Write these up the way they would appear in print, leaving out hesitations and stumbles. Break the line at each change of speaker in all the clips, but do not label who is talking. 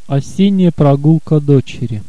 Осенняя прогулка дочери.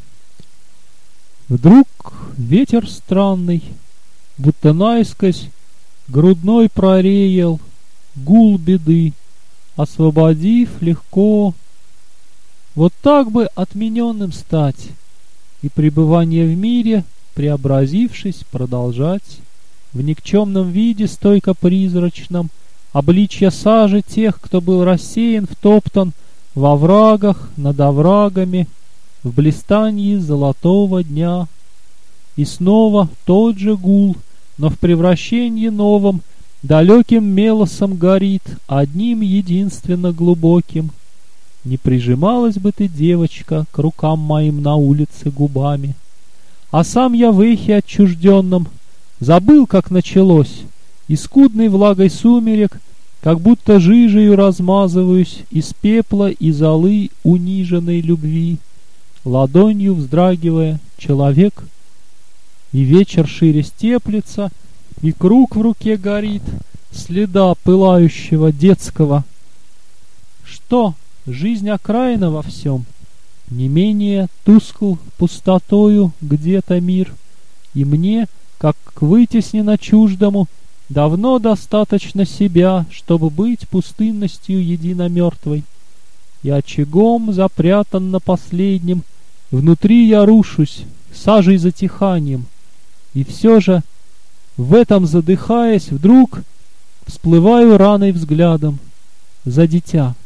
Вдруг ветер странный, будто наискось грудной прореял гул беды, освободив легко. Вот так бы отмененным стать и пребывание в мире, преобразившись, продолжать в никчемном виде стойко призрачном, обличья сажи тех, кто был рассеян, втоптан во врагах, над оврагами, в блистанье золотого дня. И снова тот же гул, но в превращении новом, далеким мелосом горит, одним единственно глубоким. Не прижималась бы ты, девочка, к рукам моим на улице губами, а сам я в эхе отчужденном забыл, как началось, и скудной влагой сумерек, как будто жижею размазываюсь из пепла и золы униженной любви, ладонью вздрагивая, человек, и вечер шире степлется, и круг в руке горит, следа пылающего детского. Что, жизнь окраина во всем? Не менее тускл пустотою где-то мир, и мне, как к вытесненно чуждому, давно достаточно себя, чтобы быть пустынностью единомертвой. И очагом запрятан на последнем, внутри я рушусь, сажей затиханием. И все же, в этом задыхаясь, вдруг всплываю раной взглядом за дитя.